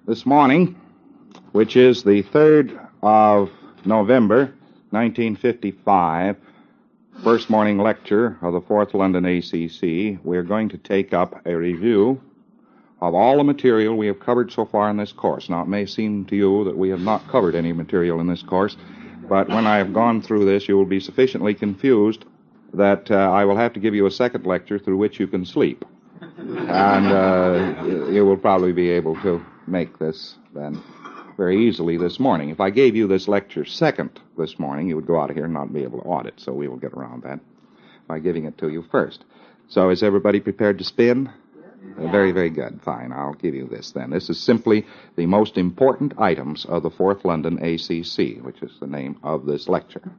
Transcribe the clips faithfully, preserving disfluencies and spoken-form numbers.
This morning, which is the third of November, nineteen fifty-five, first morning lecture of the Fourth London A C C, we're going to take up a review of all the material we have covered so far in this course. Now, it may seem to you that we have not covered any material in this course, but when I have gone through this, you will be sufficiently confused that uh, I will have to give you a second lecture through which you can sleep. And uh, you will probably be able to make this then very easily this morning. If I gave you this lecture second this morning, you would go out of here and not be able to audit, so we will get around that by giving it to you first. So is everybody prepared to spin? Uh, very, very good. Fine, I'll give you this then. This is simply the most important items of the Fourth London A C C, which is the name of this lecture.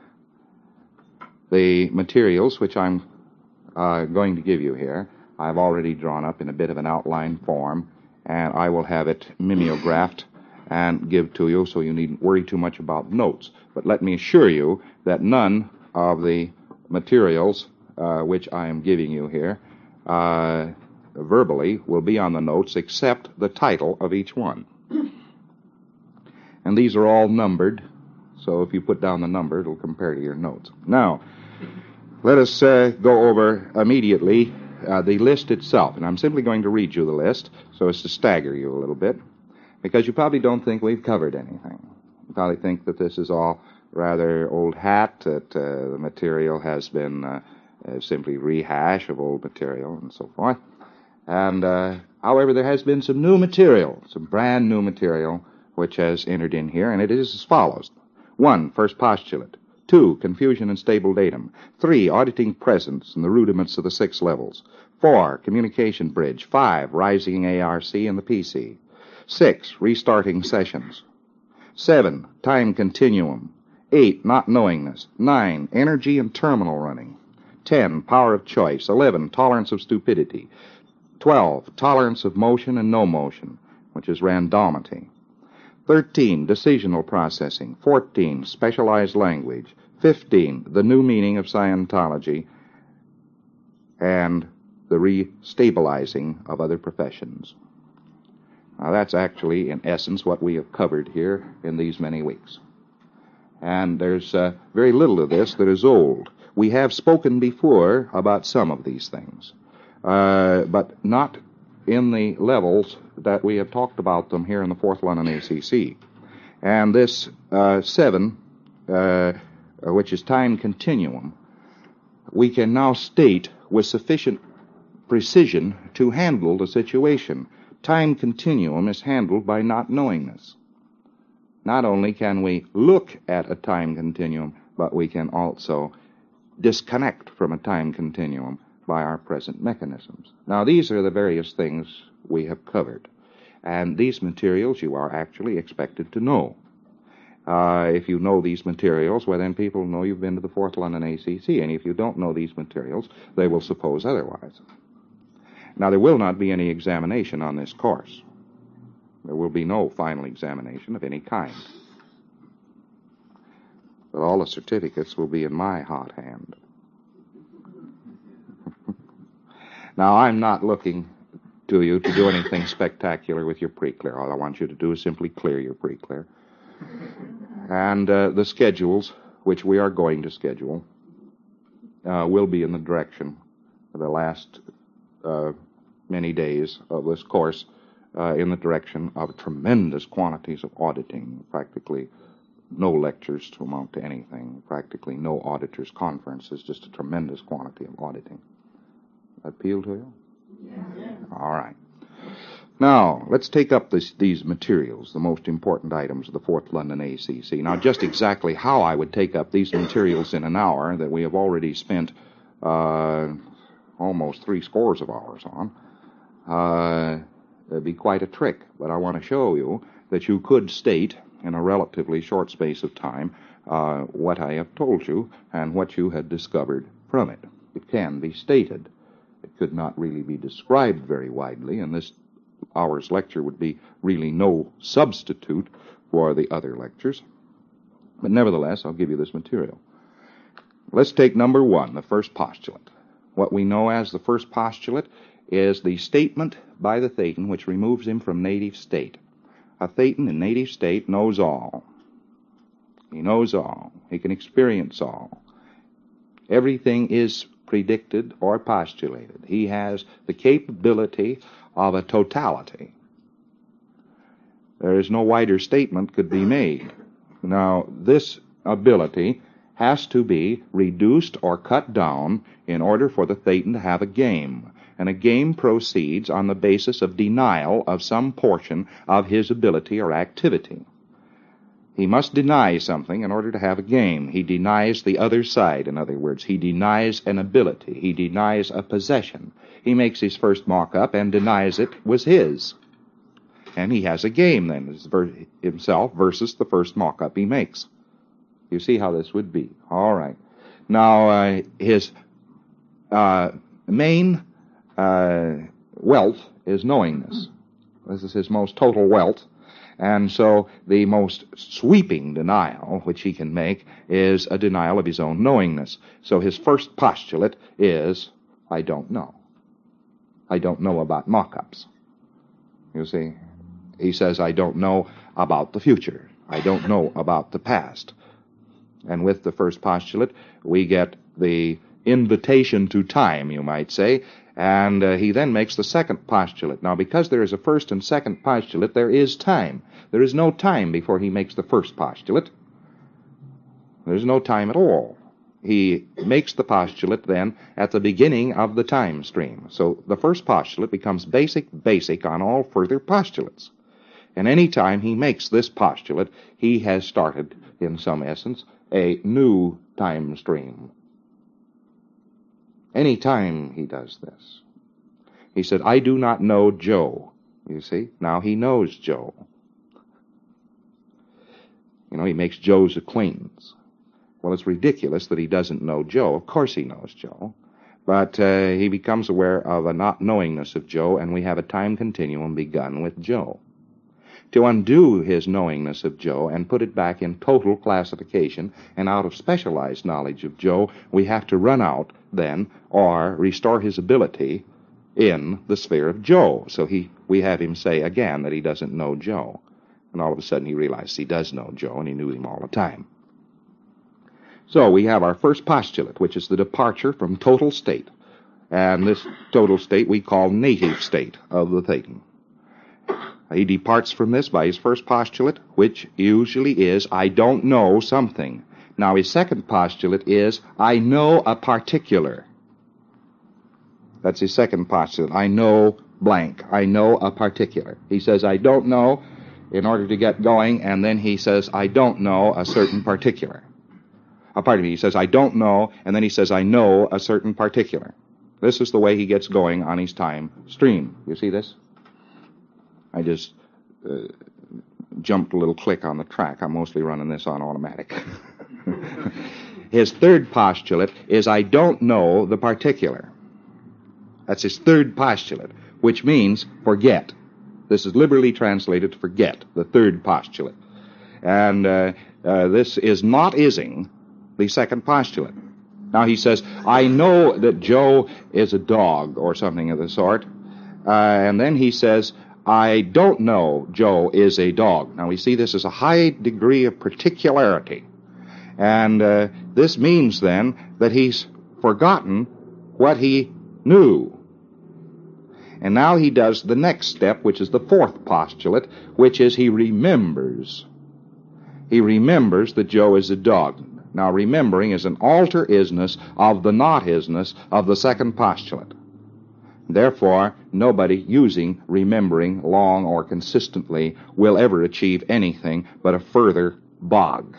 The materials which I'm uh, going to give you here, I've already drawn up in a bit of an outline form, and I will have it mimeographed and give to you, so you needn't worry too much about notes. But let me assure you that none of the materials uh, which I am giving you here uh, verbally will be on the notes except the title of each one. And these are all numbered, so if you put down the number, it'll compare to your notes. Now, let us uh, go over immediately uh, the list itself. And I'm simply going to read you the list so as to stagger you a little bit, because you probably don't think we've covered anything. You probably think that this is all rather old hat, that uh, the material has been uh, uh, simply rehash of old material and so forth. And, uh, however, there has been some new material, some brand new material, which has entered in here, and it is as follows. One, first postulate. Two, confusion and stable datum. Three, auditing presence and the rudiments of the six levels. Four, communication bridge. Five, rising A R C and the P C. Six, restarting sessions. Seven, time continuum. Eight, not knowingness. Nine, energy and terminal running. Ten, power of choice. Eleven, tolerance of stupidity. Twelve, tolerance of motion and no motion, which is randomity. Thirteen, decisional processing. Fourteen, specialized language. Fifteen, the new meaning of Scientology and the restabilizing of other professions. Now, that's actually, in essence, what we have covered here in these many weeks. And there's uh, very little of this that is old. We have spoken before about some of these things, uh, but not in the levels that we have talked about them here in the Fourth London A C C. And this uh, seven, uh, which is time continuum, we can now state with sufficient precision to handle the situation. Time continuum is handled by not knowingness. Not only can we look at a time continuum, but we can also disconnect from a time continuum by our present mechanisms. Now, these are the various things we have covered. And these materials you are actually expected to know. Uh, if you know these materials, well, then people know you've been to the Fourth London A C C. And if you don't know these materials, they will suppose otherwise. Now, there will not be any examination on this course. There will be no final examination of any kind. But all the certificates will be in my hot hand. Now, I'm not looking to you to do anything spectacular with your pre-clear. All I want you to do is simply clear your pre-clear. And uh, the schedules, which we are going to schedule, uh, will be in the direction of the last uh, many days of this course, uh, in the direction of tremendous quantities of auditing, practically no lectures to amount to anything, practically no auditors' conferences, just a tremendous quantity of auditing. Appeal to you? Yeah. All right. Now, let's take up this, these materials, the most important items of the Fourth London A C C. Now, just exactly how I would take up these materials in an hour that we have already spent uh, almost three scores of hours on, uh, it'd be quite a trick. But I want to show you that you could state in a relatively short space of time uh, what I have told you and what you had discovered from it. It can be stated. It could not really be described very widely, and this hour's lecture would be really no substitute for the other lectures. But nevertheless, I'll give you this material. Let's take number one, the first postulate. What we know as the first postulate is the statement by the Thetan which removes him from native state. A Thetan in native state knows all. He knows all. He can experience all. Everything is predicted or postulated. He has the capability of a totality. There is no wider statement could be made. Now, this ability has to be reduced or cut down in order for the Thetan to have a game. And a game proceeds on the basis of denial of some portion of his ability or activity. He must deny something in order to have a game. He denies the other side, in other words. He denies an ability. He denies a possession. He makes his first mock-up and denies it was his. And he has a game then, himself versus the first mock-up he makes. You see how this would be. All right. Now, uh, his uh, main uh, wealth is knowingness. This is his most total wealth. And so the most sweeping denial which he can make is a denial of his own knowingness. So his first postulate is, I don't know. I don't know about mock-ups. You see, he says, I don't know about the future. I don't know about the past. And with the first postulate, we get the invitation to time, you might say, and uh, he then makes the second postulate. Now, because there is a first and second postulate, there is time. There is no time before he makes the first postulate. There's no time at all. He makes the postulate then at the beginning of the time stream. So the first postulate becomes basic, basic on all further postulates. And any time he makes this postulate, he has started, in some essence, a new time stream. Any time he does this. He said, I do not know Joe. You see? Now he knows Joe. You know, he makes Joe's acquaintance. Well, it's ridiculous that he doesn't know Joe. Of course he knows Joe. But uh, he becomes aware of a not knowingness of Joe, and we have a time continuum begun with Joe. To undo his knowingness of Joe and put it back in total classification and out of specialized knowledge of Joe, we have to run out then or restore his ability in the sphere of Joe. So he, we have him say again that he doesn't know Joe. And all of a sudden he realizes he does know Joe, and he knew him all the time. So we have our first postulate, which is the departure from total state. And this total state we call native state of the Thetan. He departs from this by his first postulate, which usually is, I don't know something. Now, his second postulate is, I know a particular. That's his second postulate. I know blank. I know a particular. He says, I don't know in order to get going, and then he says, I don't know a certain particular. Uh, pardon me, he says, I don't know, and then he says, I know a certain particular. This is the way he gets going on his time stream. You see this? I just uh, jumped a little click on the track. I'm mostly running this on automatic. His third postulate is, I don't know the particular. That's his third postulate, which means forget. This is liberally translated forget, the third postulate. And uh, uh, this is not ising the second postulate. Now he says, I know that Joe is a dog or something of the sort. Uh, and then he says, I don't know Joe is a dog. Now we see this as a high degree of particularity. And uh, this means then that he's forgotten what he knew. And now he does the next step, which is the fourth postulate, which is he remembers. He remembers that Joe is a dog. Now, remembering is an alter isness of the not isness of the second postulate. Therefore, nobody using remembering long or consistently will ever achieve anything but a further bog.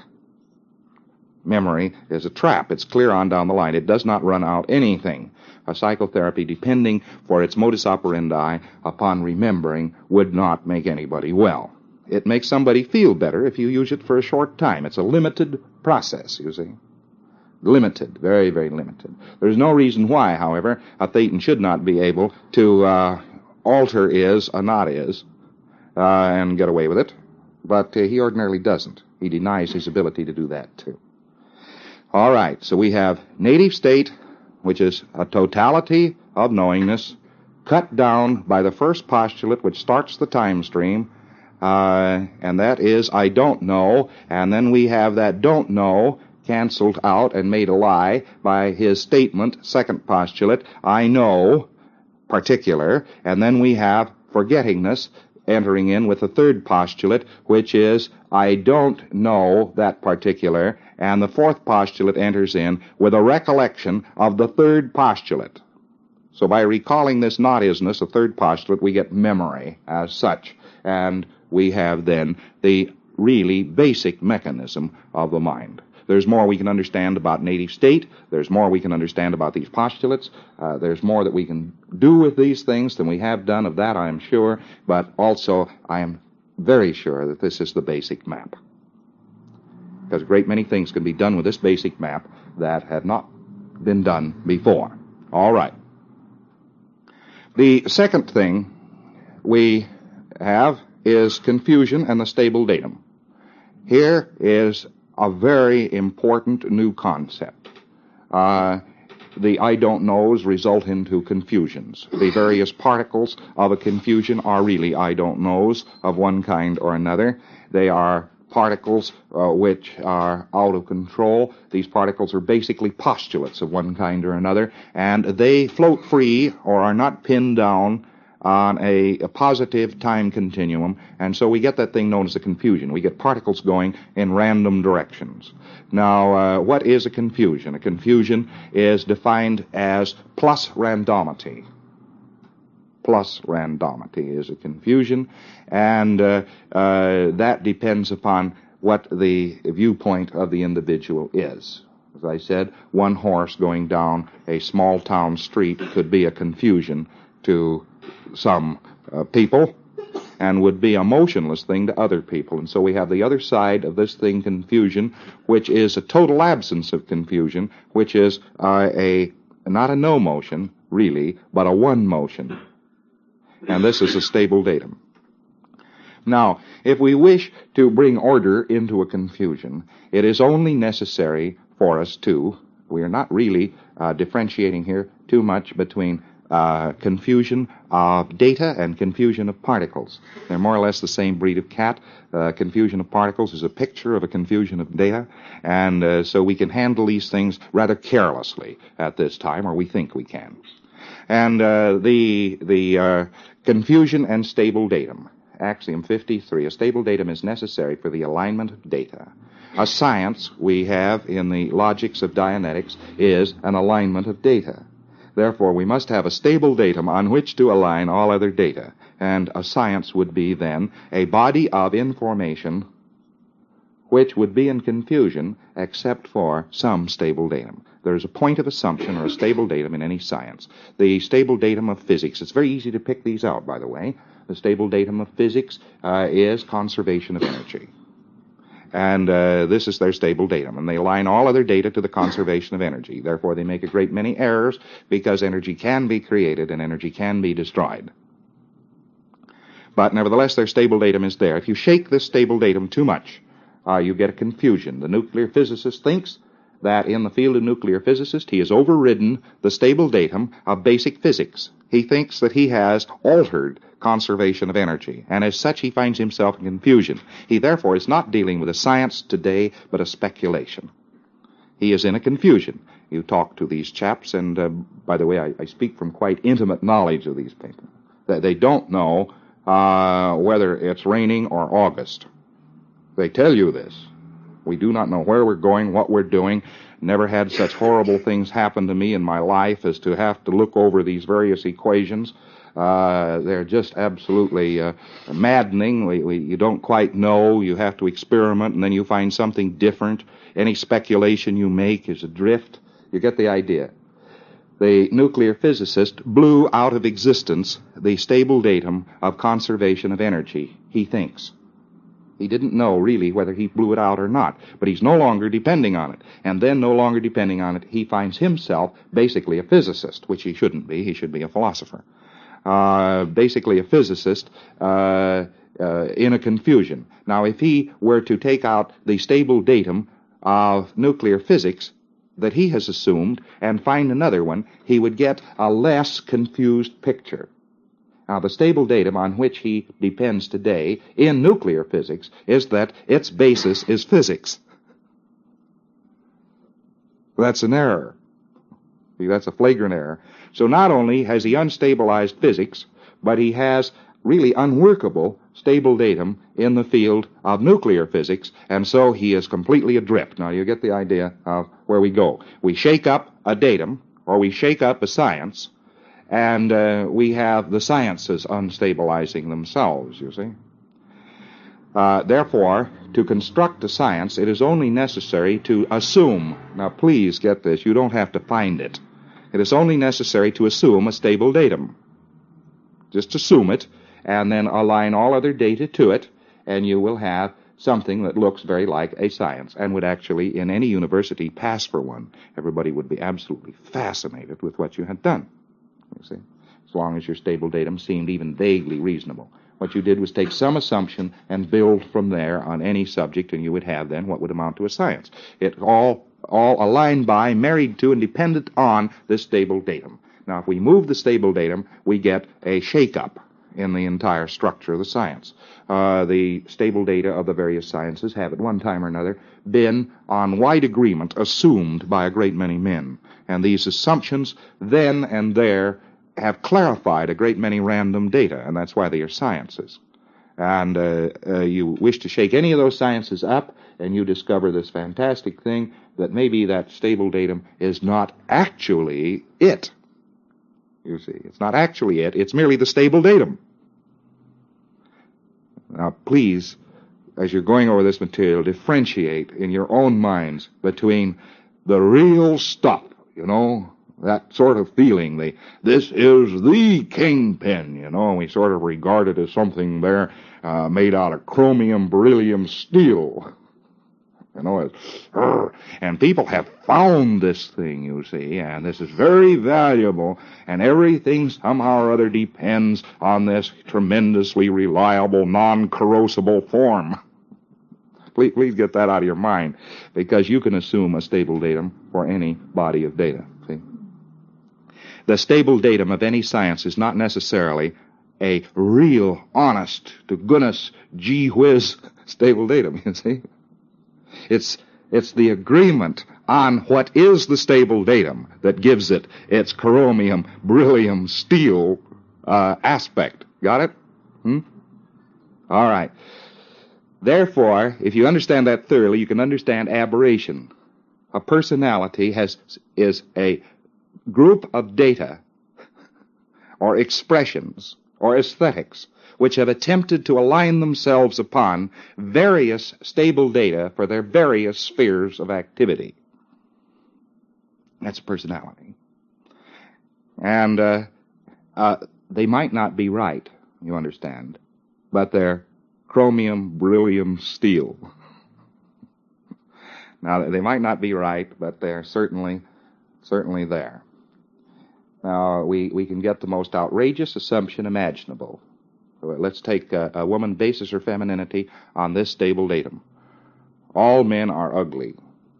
Memory is a trap. It's clear on down the line. It does not run out anything. A psychotherapy depending for its modus operandi upon remembering would not make anybody well. It makes somebody feel better if you use it for a short time. It's a limited process, you see. Limited, very, very limited. There's no reason why, however, a Thetan should not be able to uh, alter is a not is uh, and get away with it. But uh, he ordinarily doesn't. He denies his ability to do that, too. All right, so we have native state, which is a totality of knowingness, cut down by the first postulate, which starts the time stream, uh, and that is I don't know, and then we have that don't know canceled out and made a lie by his statement, second postulate, I know, particular, and then we have forgettingness entering in with the third postulate, which is I don't know that particular, and the fourth postulate enters in with a recollection of the third postulate. So by recalling this not-isness, the third postulate, we get memory as such, and we have then the really basic mechanism of the mind. There's more we can understand about native state. There's more we can understand about these postulates. Uh, there's more that we can do with these things than we have done. Of that I am sure, but also I am very sure that this is the basic map. Because a great many things can be done with this basic map that had not been done before. All right. The second thing we have is confusion and the stable datum. Here is a very important new concept. Uh, the I don't knows result into confusions. The various particles of a confusion are really I don't knows of one kind or another. They are particles uh, which are out of control. These particles are basically postulates of one kind or another, and they float free or are not pinned down on a, a positive time continuum, and so we get that thing known as a confusion. We get particles going in random directions. Now, uh, what is a confusion? A confusion is defined as plus randomity. Plus randomity is a confusion, and uh, uh, that depends upon what the viewpoint of the individual is. As I said, one horse going down a small town street could be a confusion to some uh, people and would be a motionless thing to other people. And so we have the other side of this thing, confusion, which is a total absence of confusion, which is uh, a not a no motion, really, but a one motion. And this is a stable datum. Now, if we wish to bring order into a confusion, it is only necessary for us to, we are not really uh, differentiating here too much between Uh, confusion of data and confusion of particles. They're more or less the same breed of cat. Uh, confusion of particles is a picture of a confusion of data, and uh, so we can handle these things rather carelessly at this time, or we think we can. And uh, the the uh, confusion and stable datum. Axiom fifty-three, a stable datum is necessary for the alignment of data. A science we have in the logics of Dianetics is an alignment of data. Therefore, we must have a stable datum on which to align all other data. And a science would be, then, a body of information which would be in confusion except for some stable datum. There is a point of assumption or a stable datum in any science. The stable datum of physics, it's very easy to pick these out, by the way. The stable datum of physics uh, is conservation of energy. And uh, this is their stable datum. And they align all other data to the conservation of energy. Therefore, they make a great many errors because energy can be created and energy can be destroyed. But nevertheless, their stable datum is there. If you shake this stable datum too much, uh, you get a confusion. The nuclear physicist thinks that in the field of nuclear physicist, he has overridden the stable datum of basic physics. He thinks that he has altered conservation of energy, and as such he finds himself in confusion. He therefore is not dealing with a science today, but a speculation. He is in a confusion. You talk to these chaps, and uh, by the way, I, I speak from quite intimate knowledge of these people. They, they don't know uh, whether it's raining or August. They tell you this. We do not know where we're going, what we're doing. Never had such horrible things happen to me in my life as to have to look over these various equations. Uh, they're just absolutely uh, maddening. We, we, you don't quite know. You have to experiment, and then you find something different. Any speculation you make is adrift. You get the idea. The nuclear physicist blew out of existence the stable datum of conservation of energy, he thinks. He didn't know, really, whether he blew it out or not, but he's no longer depending on it. And then, no longer depending on it, he finds himself basically a physicist, which he shouldn't be. He should be a philosopher. Uh, basically a physicist uh, uh, in a confusion. Now, if he were to take out the stable datum of nuclear physics that he has assumed and find another one, he would get a less confused picture. Now, the stable datum on which he depends today in nuclear physics is that its basis is physics. That's an error. See, that's a flagrant error. So not only has he unstabilized physics, but he has really unworkable stable datum in the field of nuclear physics, and so he is completely adrift. Now, you get the idea of where we go. We shake up a datum, or we shake up a science, and uh, we have the sciences unstabilizing themselves, you see. Uh, therefore, to construct a science, it is only necessary to assume. Now, please get this. You don't have to find it. It is only necessary to assume a stable datum. Just assume it, and then align all other data to it, and you will have something that looks very like a science and would actually, in any university, pass for one. Everybody would be absolutely fascinated with what you had done. You see, as long as your stable datum seemed even vaguely reasonable. What you did was take some assumption and build from there on any subject, and you would have then what would amount to a science. It all, all aligned by, married to, and dependent on this stable datum. Now, if we move the stable datum, we get a shake-up in the entire structure of the science. Uh, the stable data of the various sciences have at one time or another been on wide agreement assumed by a great many men. And these assumptions then and there have clarified a great many random data, and that's why they are sciences. And uh, uh, you wish to shake any of those sciences up, and you discover this fantastic thing that maybe that stable datum is not actually it. You see, it's not actually it, it's merely the stable datum. Now, please, as you're going over this material, differentiate in your own minds between the real stuff, you know, that sort of feeling, the, this is the kingpin, you know, and we sort of regard it as something there uh, made out of chromium, beryllium, steel. You know, it's, uh, and people have found this thing, you see, and this is very valuable, and everything somehow or other depends on this tremendously reliable, non-corrosible form. Please, please get that out of your mind, because you can assume a stable datum for any body of data, see. The stable datum of any science is not necessarily a real, honest, to goodness, gee whiz stable datum, you see. It's, it's the agreement on what is the stable datum that gives it its chromium, beryllium, steel uh, aspect. Got it? Hmm? All right. Therefore, if you understand that thoroughly, you can understand aberration. A personality has is a group of data or expressions or aesthetics which have attempted to align themselves upon various stable data for their various spheres of activity. That's a personality. And uh, uh, they might not be right, you understand, but they're chromium, beryllium, steel. Now, they might not be right, but they're certainly, certainly there. Now, we, we can get the most outrageous assumption imaginable. Let's take a, a woman bases her femininity on this stable datum. All men are ugly.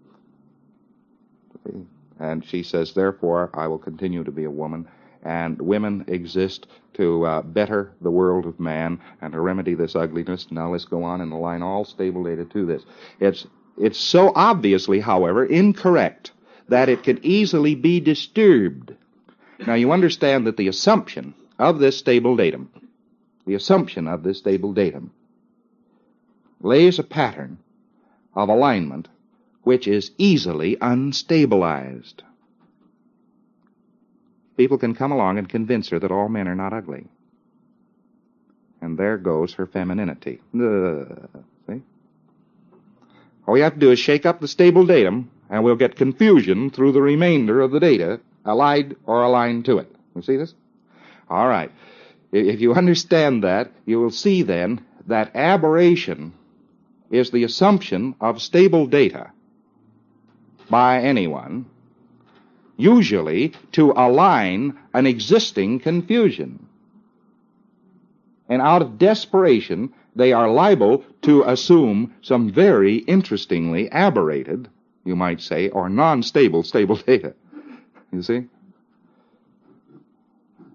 And she says, therefore, I will continue to be a woman, and women exist to uh, better the world of man and to remedy this ugliness. Now let's go on and align all stable data to this. It's, it's so obviously, however, incorrect that it can easily be disturbed. Now you understand that the assumption of this stable datum The assumption of this stable datum lays a pattern of alignment which is easily unstabilized. People can come along and convince her that all men are not ugly. And there goes her femininity. Ugh, see? All we have to do is shake up the stable datum, and we'll get confusion through the remainder of the data, allied or aligned to it. You see this? All right. If you understand that, you will see then that aberration is the assumption of stable data by anyone, usually to align an existing confusion. And out of desperation, they are liable to assume some very interestingly aberrated, you might say, or non-stable stable data. You see?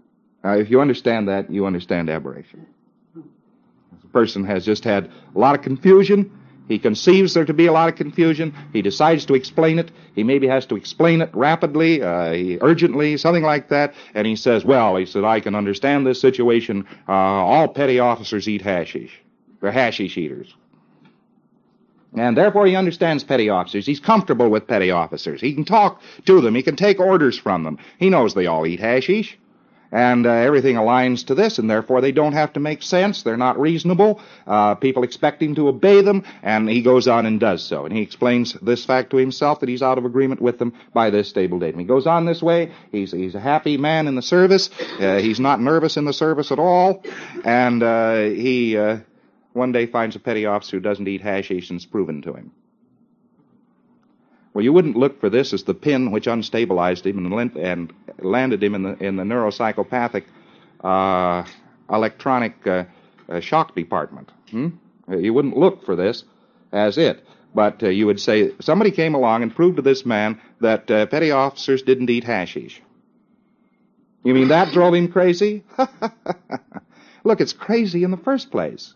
Now, if you understand that, you understand aberration. The person has just had a lot of confusion. He conceives there to be a lot of confusion. He decides to explain it. He maybe has to explain it rapidly, uh, he, urgently, something like that. And he says, well, he said, I can understand this situation. Uh, all petty officers eat hashish. They're hashish eaters. And therefore he understands petty officers. He's comfortable with petty officers. He can talk to them. He can take orders from them. He knows they all eat hashish. And uh, everything aligns to this, and therefore they don't have to make sense. They're not reasonable. Uh, people expect him to obey them, and he goes on and does so. And he explains this fact to himself, that he's out of agreement with them by this stable datum. He goes on this way. He's, he's a happy man in the service. Uh, he's not nervous in the service at all. And uh, he uh, one day finds a petty officer who doesn't eat hashish, and it's proven to him. Well, you wouldn't look for this as the pin which unstabilized him and, and landed him in the in the neuropsychopathic uh, electronic uh, uh, shock department. Hmm? You wouldn't look for this as it. But uh, you would say, somebody came along and proved to this man that uh, petty officers didn't eat hashish. You mean that drove him crazy? Look, it's crazy in the first place.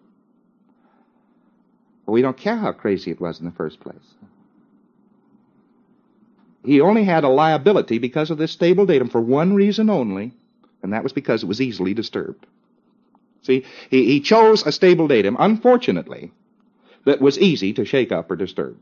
But we don't care how crazy it was in the first place. He only had a liability because of this stable datum for one reason only, and that was because it was easily disturbed. See, he, he chose a stable datum, unfortunately, that was easy to shake up or disturb.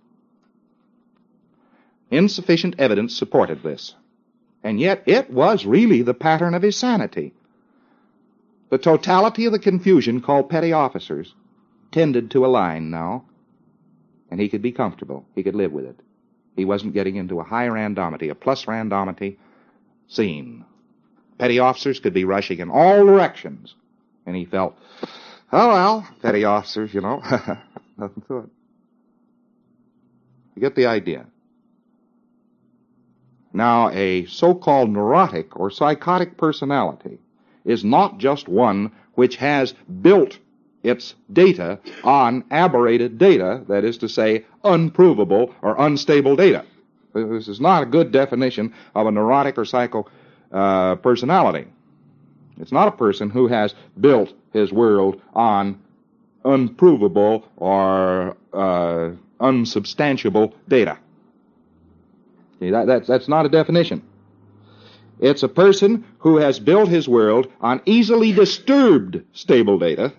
Insufficient evidence supported this, and yet it was really the pattern of his sanity. The totality of the confusion called petty officers tended to align now, and he could be comfortable. He could live with it. He wasn't getting into a high randomity, a plus randomity scene. Petty officers could be rushing in all directions. And he felt, oh, well, petty officers, you know, nothing to it. You get the idea. Now, a so-called neurotic or psychotic personality is not just one which has built its data on aberrated data, that is to say, unprovable or unstable data. This is not a good definition of a neurotic or psycho uh, personality. It's not a person who has built his world on unprovable or uh, unsubstantiable data. See, that, that's, that's not a definition. It's a person who has built his world on easily disturbed stable data,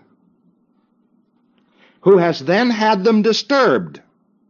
who has then had them disturbed.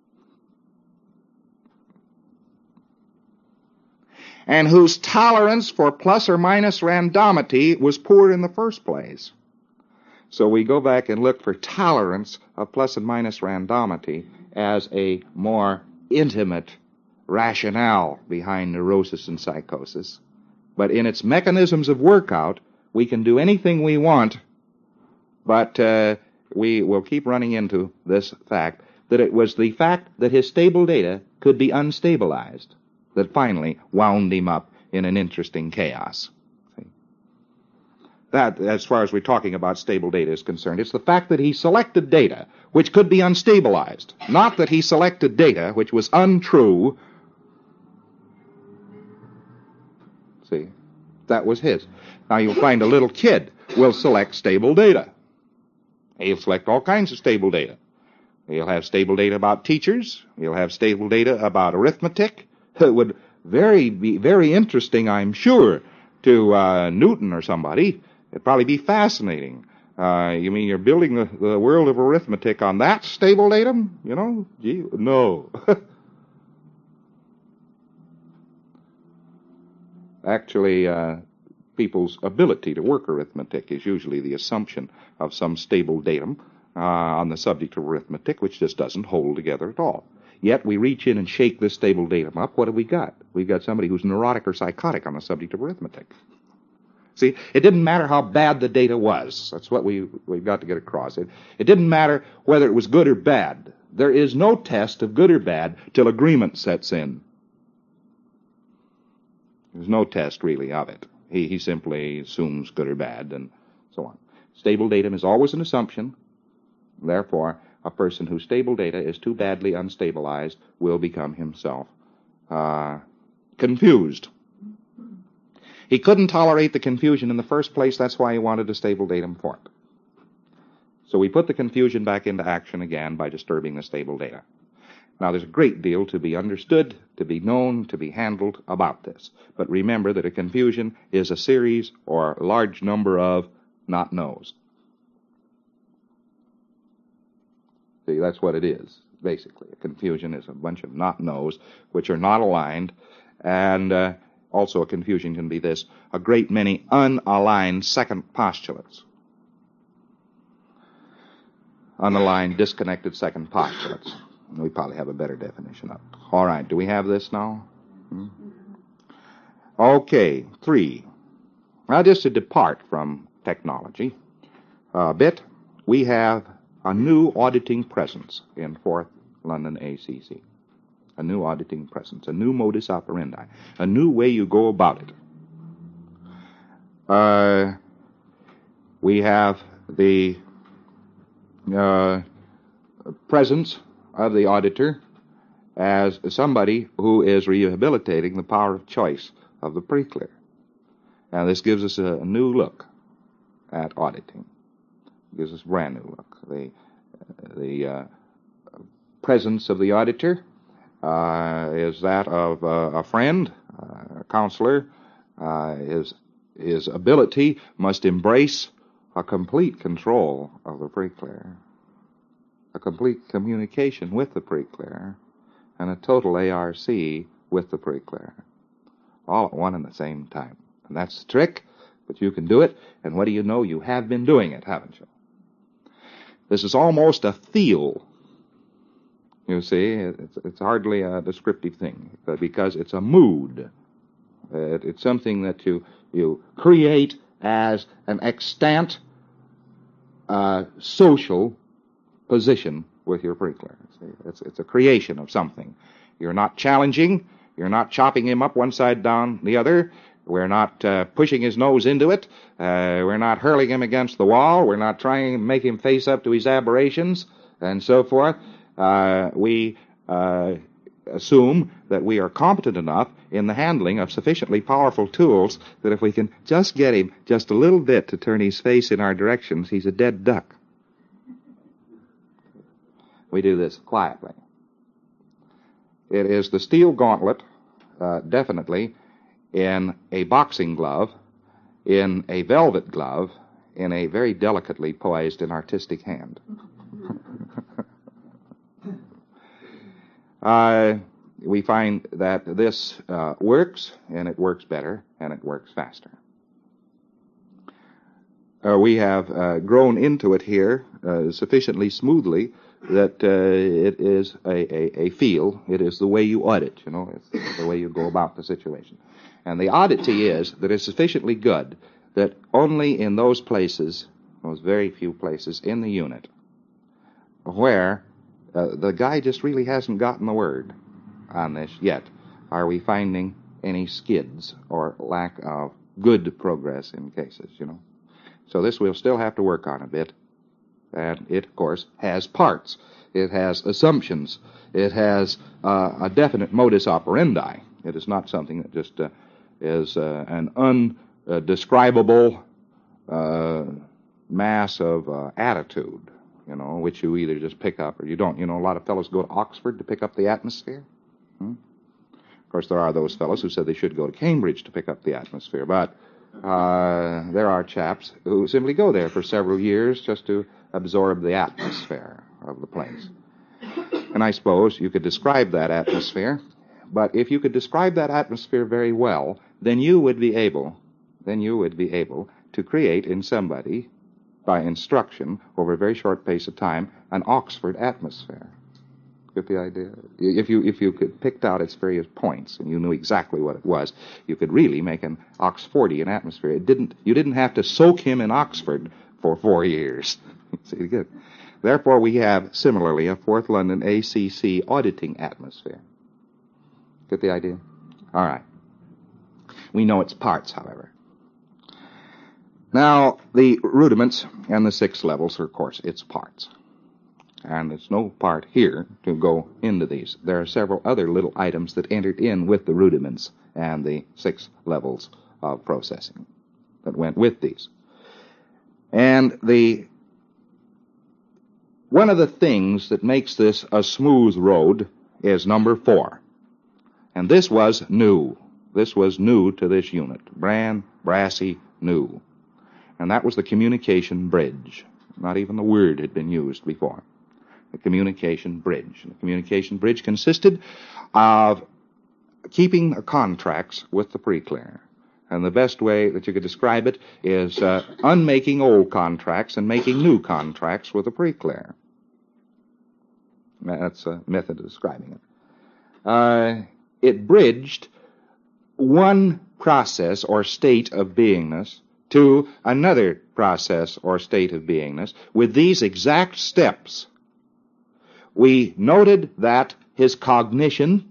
And whose tolerance for plus or minus randomity was poor in the first place. So we go back and look for tolerance of plus and minus randomity as a more intimate rationale behind neurosis and psychosis. But in its mechanisms of workout, we can do anything we want, but uh, we will keep running into this fact, that it was the fact that his stable data could be unstabilized that finally wound him up in an interesting chaos. See? That, as far as we're talking about stable data is concerned, it's the fact that he selected data which could be unstabilized, not that he selected data which was untrue. See, that was his. Now you'll find a little kid will select stable data. He'll select all kinds of stable data. He'll have stable data about teachers. He'll have stable data about arithmetic. It would very be very interesting, I'm sure, to uh, Newton or somebody. It'd probably be fascinating. Uh, you mean you're building the, the world of arithmetic on that stable datum? You know? Gee, no. Actually, uh, people's ability to work arithmetic is usually the assumption of some stable datum uh, on the subject of arithmetic, which just doesn't hold together at all. Yet we reach in and shake this stable datum up. What have we got? We've got somebody who's neurotic or psychotic on the subject of arithmetic. See, it didn't matter how bad the data was. That's what we, we've got to get across. It, it didn't matter whether it was good or bad. There is no test of good or bad till agreement sets in. There's no test, really, of it. He, he simply assumes good or bad and so on. Stable datum is always an assumption. Therefore, a person whose stable data is too badly unstabilized will become himself uh, confused. He couldn't tolerate the confusion in the first place. That's why he wanted a stable datum for it. So we put the confusion back into action again by disturbing the stable data. Now, there's a great deal to be understood, to be known, to be handled about this. But remember that a confusion is a series or large number of not knows. See, that's what it is, basically. A confusion is a bunch of not knows which are not aligned, and uh, also a confusion can be this, a great many unaligned second postulates. Unaligned, disconnected second postulates. We probably have a better definition of it. All right, do we have this now? Hmm? Okay, three. Now, just to depart from technology a bit, we have a new auditing presence in Fourth London A C C. A new auditing presence, a new modus operandi, a new way you go about it. Uh, we have the uh, presence of the auditor as somebody who is rehabilitating the power of choice of the pre-clear. Now, this gives us a, a new look at auditing. It gives us a brand new look. The, the uh, presence of the auditor uh, is that of uh, a friend, uh, a counselor. Uh, his, his ability must embrace a complete control of the pre-clear, a complete communication with the pre-clear, and a total A R C with the pre-clear, all at one and the same time. And that's the trick, but you can do it, and what do you know? You have been doing it, haven't you? This is almost a feel. You see, it's, it's hardly a descriptive thing, but because it's a mood. It, it's something that you, you create as an extant uh, social position with your pre-clear. It's, it's a creation of something. You're not challenging. You're not chopping him up one side down the other. We're not uh, pushing his nose into it. Uh, we're not hurling him against the wall. We're not trying to make him face up to his aberrations and so forth. Uh, we uh, assume that we are competent enough in the handling of sufficiently powerful tools that if we can just get him just a little bit to turn his face in our directions, he's a dead duck. We do this quietly. It is the steel gauntlet, uh, definitely, in a boxing glove, in a velvet glove, in a very delicately poised and artistic hand. uh, we find that this uh, works, and it works better, and it works faster. Uh, we have uh, grown into it here uh, sufficiently smoothly that uh, it is a, a, a feel. It is the way you audit, you know, it's the way you go about the situation. And the oddity is that it's sufficiently good that only in those places, those very few places in the unit, where uh, the guy just really hasn't gotten the word on this yet, are we finding any skids or lack of good progress in cases, you know. So this we'll still have to work on a bit. And it, of course, has parts. It has assumptions. It has uh, a definite modus operandi. It is not something that just uh, is uh, an undescribable uh, mass of uh, attitude, you know, which you either just pick up or you don't. You know, a lot of fellows go to Oxford to pick up the atmosphere. Hmm? Of course, there are those fellows who said they should go to Cambridge to pick up the atmosphere, but uh, there are chaps who simply go there for several years just to absorb the atmosphere of the place. And I suppose you could describe that atmosphere, but if you could describe that atmosphere very well, then you would be able, then you would be able to create in somebody, by instruction, over a very short space of time, an Oxford atmosphere. Get the idea? If you if you could picked out its various points and you knew exactly what it was, you could really make an Oxfordian atmosphere. It didn't. You didn't have to soak him in Oxford for four years. See, good. Therefore, we have similarly a Fourth London A C C auditing atmosphere. Get the idea? All right. We know its parts, however. Now, the rudiments and the six levels are, of course, its parts. And there's no part here to go into these. There are several other little items that entered in with the rudiments and the six levels of processing that went with these. And the one of the things that makes this a smooth road is number four. And this was new. This was new to this unit. Brand, brassy, new. And that was the communication bridge. Not even the word had been used before. The communication bridge. The communication bridge consisted of keeping contracts with the pre-clear. And the best way that you could describe it is uh, unmaking old contracts and making new contracts with the pre-clear. That's a method of describing it. Uh, it bridged one process or state of beingness to another process or state of beingness with these exact steps. We noted that his cognition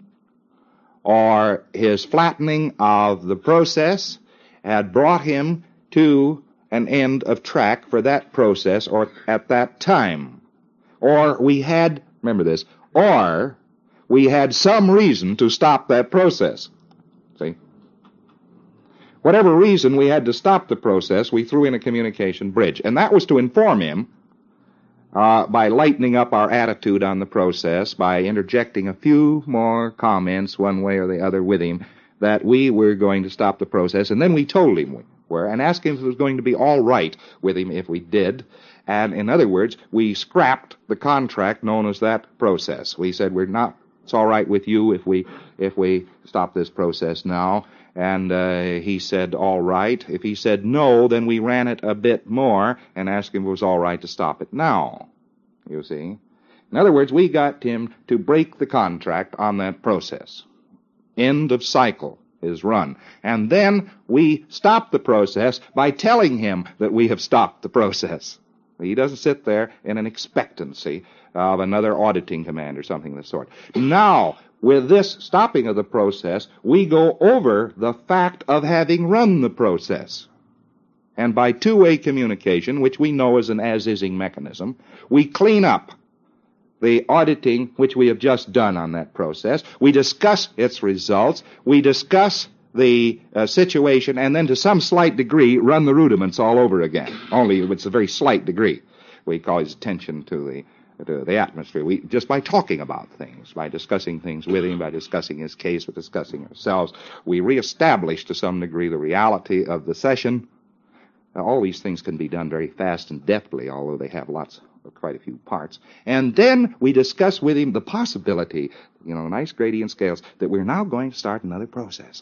or his flattening of the process had brought him to an end of track for that process or at that time. Or we had, remember this, or we had some reason to stop that process. See? Whatever reason we had to stop the process, we threw in a communication bridge. And that was to inform him uh, by lightening up our attitude on the process, by interjecting a few more comments one way or the other with him, that we were going to stop the process. And then we told him we were and asked him if it was going to be all right with him if we did. And in other words, we scrapped the contract known as that process. We said we're not, it's all right with you if we if we stop this process now. And uh, he said, all right. If he said no, then we ran it a bit more and asked him if it was all right to stop it now, you see. In other words, we got him to break the contract on that process. End of cycle is run. And then we stop the process by telling him that we have stopped the process. He doesn't sit there in an expectancy of another auditing command or something of the sort. Now, with this stopping of the process, we go over the fact of having run the process. And by two-way communication, which we know is an as-ising mechanism, we clean up the auditing which we have just done on that process. We discuss its results. We discuss the uh, situation, and then to some slight degree run the rudiments all over again. Only it's a very slight degree. We call his attention to the to the atmosphere. We just by talking about things, by discussing things with him, by discussing his case, or discussing ourselves, we reestablish to some degree the reality of the session. Now, all these things can be done very fast and deftly, although they have lots of quite a few parts. And then we discuss with him the possibility, you know, nice gradient scales, that we're now going to start another process.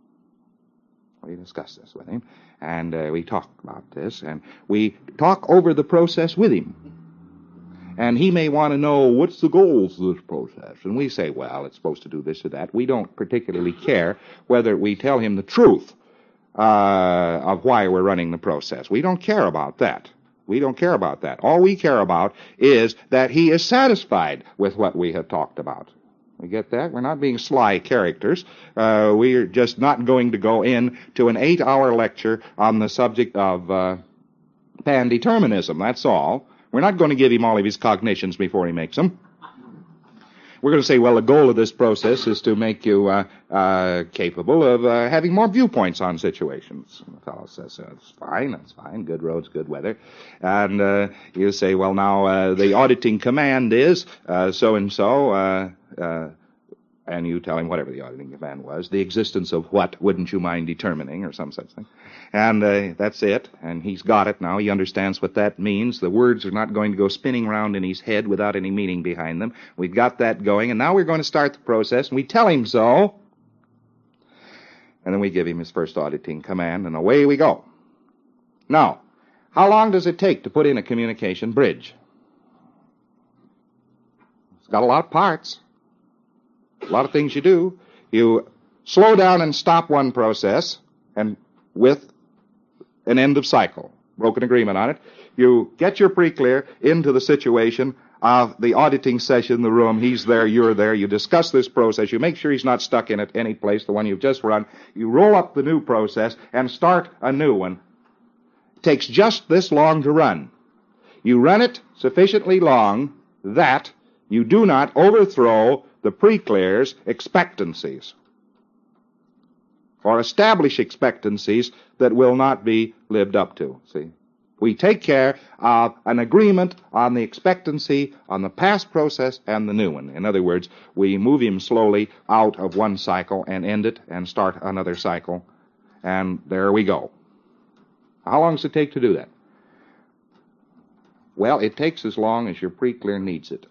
We discuss this with him, and uh, we talk about this, and we talk over the process with him. And he may want to know, what's the goals of this process? And we say, well, it's supposed to do this or that. We don't particularly care whether we tell him the truth uh, of why we're running the process. We don't care about that. We don't care about that. All we care about is that he is satisfied with what we have talked about. We get that? We're not being sly characters. Uh, we're just not going to go in to an eight-hour lecture on the subject of uh, pandeterminism. That's all. We're not going to give him all of his cognitions before he makes them. We're going to say, well, the goal of this process is to make you uh, uh, capable of uh, having more viewpoints on situations. And the fellow says, uh, that's fine, that's fine, good roads, good weather. And uh, you say, well, now uh, the auditing command is uh, so-and-so, uh, uh, and you tell him whatever the auditing command was, the existence of what wouldn't you mind determining, or some such thing. And uh, that's it, and he's got it now. He understands what that means. The words are not going to go spinning around in his head without any meaning behind them. We've got that going, and now we're going to start the process, and we tell him so. And then we give him his first auditing command, and away we go. Now, how long does it take to put in a communication bridge? It's got a lot of parts. A lot of things you do. You slow down and stop one process, and with an end of cycle, broken agreement on it, you get your pre-clear into the situation of the auditing session, the room, he's there, you're there, you discuss this process, you make sure he's not stuck in it any place, the one you've just run, you roll up the new process and start a new one. It takes just this long to run. You run it sufficiently long that you do not overthrow the pre-clear's expectancies. or establish expectancies that will not be lived up to. See? We take care of an agreement on the expectancy on the past process and the new one. In other words, we move him slowly out of one cycle and end it and start another cycle, and there we go. How long does it take to do that? Well, it takes as long as your pre-clear needs it.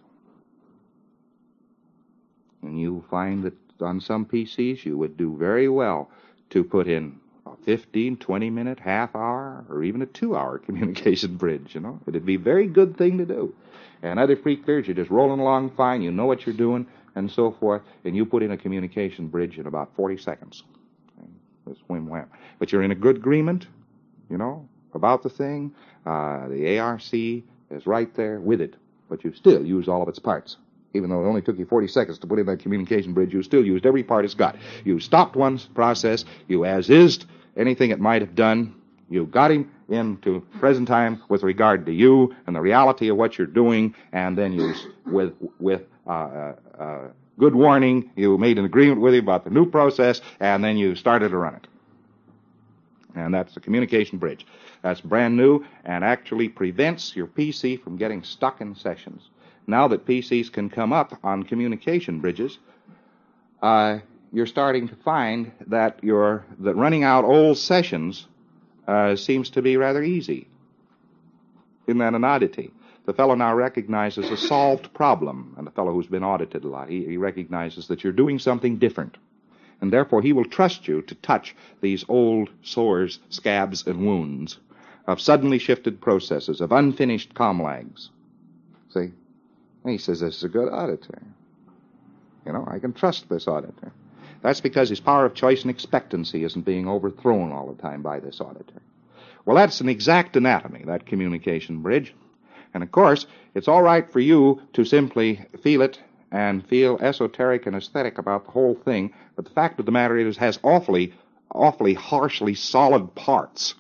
And you'll find that on some P Cs you would do very well to put in a fifteen, twenty minute, half hour, or even a two hour communication bridge, you know. It'd be a very good thing to do. And other pre-clears, you're just rolling along fine, you know what you're doing, and so forth, and you put in a communication bridge in about forty seconds. It's wham-wham. But you're in a good agreement, you know, about the thing. Uh, the A R C is right there with it, but you still use all of its parts. Even though it only took you forty seconds to put in that communication bridge, you still used every part it's got. You stopped one process, you as-ised anything it might have done, you got him into present time with regard to you and the reality of what you're doing, and then you, with with uh, uh, uh, good warning, you made an agreement with him about the new process, and then you started to run it. And that's the communication bridge. That's brand new and actually prevents your P C from getting stuck in sessions. Now that P Cs can come up on communication bridges, uh, you're starting to find that you're, that running out old sessions uh, seems to be rather easy. Isn't that an oddity? The fellow now recognizes a solved problem, and the fellow who's been audited a lot, he, he recognizes that you're doing something different. And therefore he will trust you to touch these old sores, scabs, and wounds of suddenly shifted processes, of unfinished comlags. See? And he says, this is a good auditor. You know, I can trust this auditor. That's because his power of choice and expectancy isn't being overthrown all the time by this auditor. Well, that's an exact anatomy, that communication bridge. And of course, it's all right for you to simply feel it and feel esoteric and aesthetic about the whole thing, but the fact of the matter is it has awfully, awfully harshly solid parts.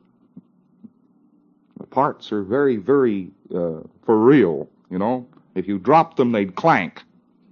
The parts are very, very uh, for real, you know. If you dropped them, they'd clank.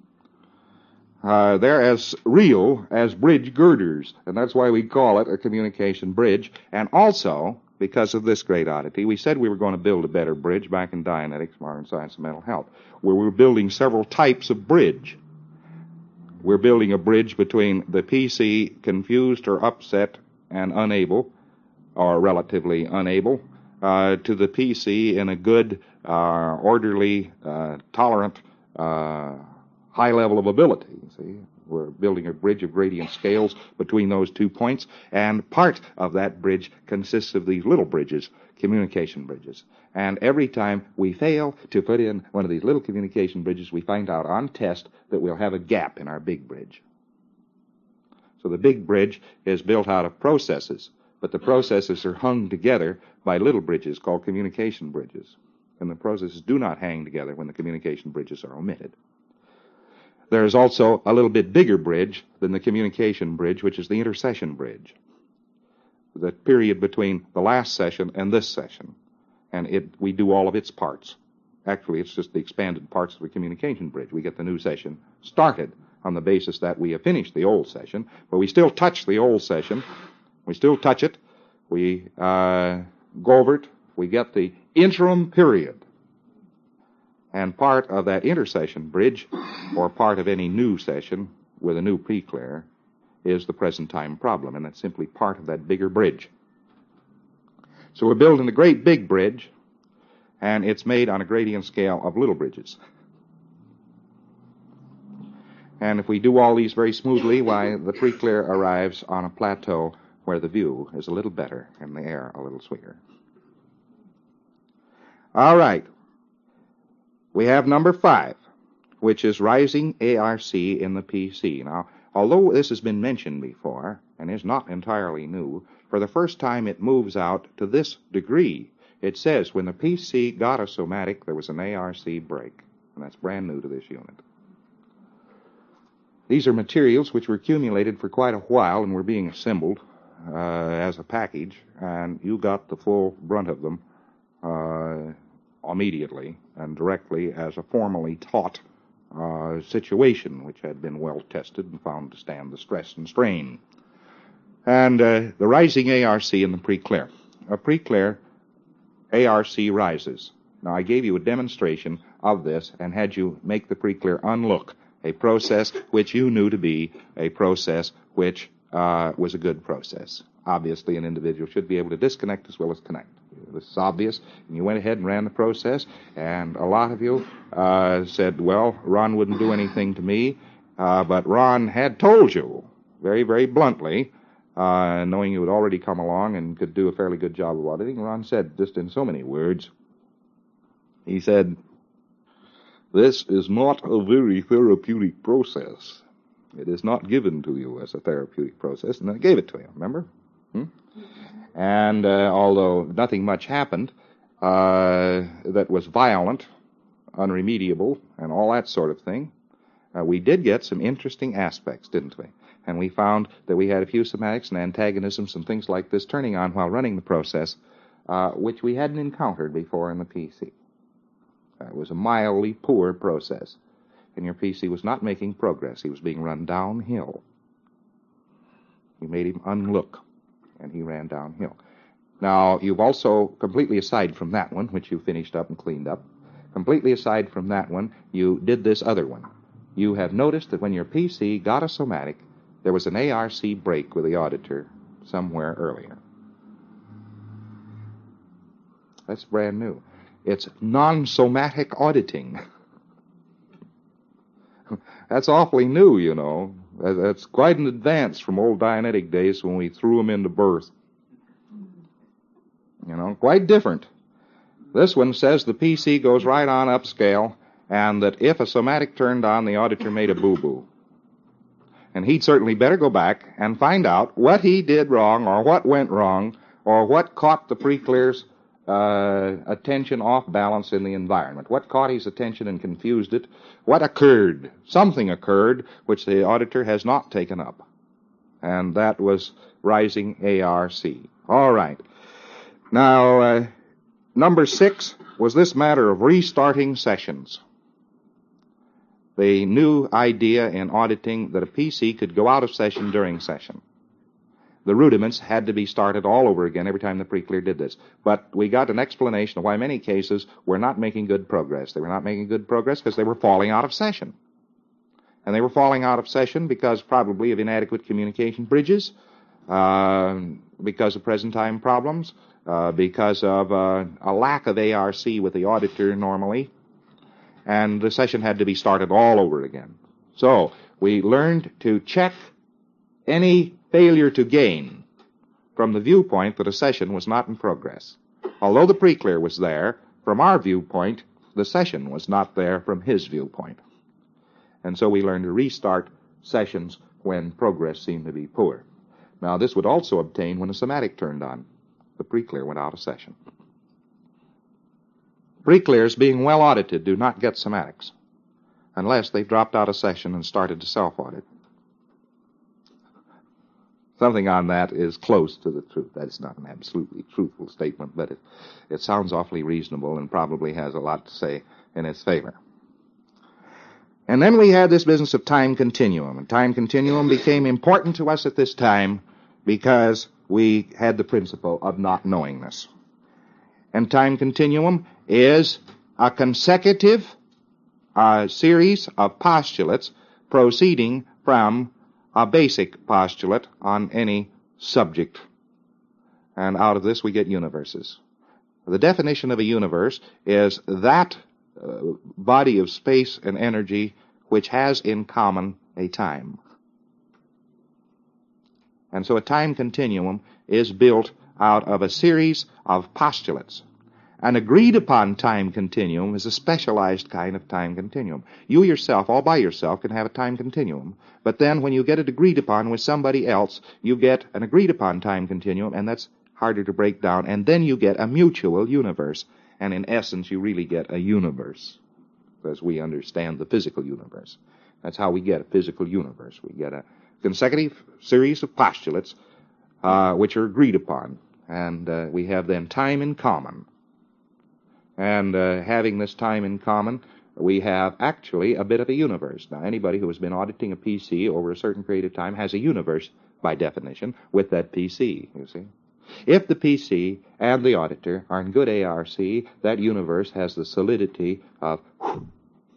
Uh, they're as real as bridge girders, and that's why we call it a communication bridge. And also, because of this great oddity, we said we were going to build a better bridge back in Dianetics, Modern Science and Mental Health, where we were building several types of bridge. We're building a bridge between the P C confused or upset and unable, or relatively unable, uh, to the P C in a good, uh, orderly, uh, tolerant, uh, high level of ability. See, we're building a bridge of gradient scales between those two points, and part of that bridge consists of these little bridges, communication bridges. And every time we fail to put in one of these little communication bridges, we find out on test that we'll have a gap in our big bridge. So the big bridge is built out of processes, but the processes are hung together by little bridges called communication bridges. And the processes do not hang together when the communication bridges are omitted. There is also a little bit bigger bridge than the communication bridge, which is the intercession bridge. The period between the last session and this session. And it, we do all of its parts. Actually, it's just the expanded parts of the communication bridge. We get the new session started on the basis that we have finished the old session, but we still touch the old session. We still touch it. We uh, go over it. We get the interim period. And part of that intercession bridge, or part of any new session with a new pre-clear, is the present time problem, and it's simply part of that bigger bridge. So we're building a great big bridge, and it's made on a gradient scale of little bridges. And if we do all these very smoothly, why, the pre-clear arrives on a plateau where the view is a little better and the air a little sweeter. All right. We have number five, which is rising A R C in the P C. Now, although this has been mentioned before and is not entirely new, for the first time it moves out to this degree. It says when the P C got a somatic, there was an A R C break, and that's brand new to this unit. These are materials which were accumulated for quite a while and were being assembled uh, as a package, and you got the full brunt of them uh, immediately and directly as a formally taught uh, situation which had been well tested and found to stand the stress and strain. And uh, the rising A R C and the pre-clear. A pre-clear A R C rises. Now, I gave you a demonstration of this and had you make the pre-clear unlook, a process which you knew to be a process which uh, was a good process. Obviously, an individual should be able to disconnect as well as connect. This is obvious. And you went ahead and ran the process, and a lot of you uh, said, well, Ron wouldn't do anything to me, uh, but Ron had told you very, very bluntly, uh, knowing you had already come along and could do a fairly good job of auditing. Ron said, just in so many words, he said, this is not a very therapeutic process. It is not given to you as a therapeutic process, and I gave it to you, remember? Hmm? And uh, although nothing much happened uh, that was violent, unremediable, and all that sort of thing, uh, we did get some interesting aspects, didn't we? And we found that we had a few somatics and antagonisms and things like this turning on while running the process, uh, which we hadn't encountered before in the P C. Uh, it was a mildly poor process, and your P C was not making progress. He was being run downhill. You made him unlook, and he ran downhill. Now, you've also, completely aside from that one, which you finished up and cleaned up, completely aside from that one, you did this other one. You have noticed that when your P C got a somatic, there was an A R C break with the auditor somewhere earlier. That's brand new. It's non-somatic auditing. That's awfully new, you know. That's quite an advance from old Dianetic days when we threw them into birth. You know, quite different. This one says the P C goes right on upscale, and that if a somatic turned on, the auditor made a boo-boo. And he'd certainly better go back and find out what he did wrong, or what went wrong, or what caught the pre-clear's uh, attention off balance in the environment. What caught his attention and confused it? What occurred? Something occurred which the auditor has not taken up. And that was rising A R C. All right. Now, uh, number six was this matter of restarting sessions. The new idea in auditing that a P C could go out of session during session. The rudiments had to be started all over again every time the pre-clear did this. But we got an explanation of why many cases were not making good progress. They were not making good progress because they were falling out of session. And they were falling out of session because probably of inadequate communication bridges, uh, because of present time problems, uh, because of uh, a lack of A R C with the auditor normally, and the session had to be started all over again. So we learned to check any failure to gain from the viewpoint that a session was not in progress. Although the pre-clear was there, from our viewpoint, the session was not there from his viewpoint. And so we learned to restart sessions when progress seemed to be poor. Now, this would also obtain when a somatic turned on. The pre-clear went out of session. Pre-clears, being well audited, do not get somatics unless they've dropped out of session and started to self-audit. Something on that is close to the truth. That's not an absolutely truthful statement, but it, it sounds awfully reasonable and probably has a lot to say in its favor. And then we had this business of time continuum. And time continuum became important to us at this time because we had the principle of not knowingness. And time continuum is a consecutive uh, series of postulates proceeding from a basic postulate on any subject. And out of this we get universes. The definition of a universe is that uh, body of space and energy which has in common a time. And so a time continuum is built out of a series of postulates. An agreed-upon time continuum is a specialized kind of time continuum. You yourself, all by yourself, can have a time continuum. But then when you get it agreed upon with somebody else, you get an agreed-upon time continuum, and that's harder to break down. And then you get a mutual universe. And in essence, you really get a universe, as we understand the physical universe. That's how we get a physical universe. We get a consecutive series of postulates uh, which are agreed upon. And uh, we have then time in common. And uh, having this time in common, we have actually a bit of a universe. Now, anybody who has been auditing a P C over a certain period of time has a universe by definition, with that P C, you see. If the P C and the auditor are in good A R C, that universe has the solidity of, whew,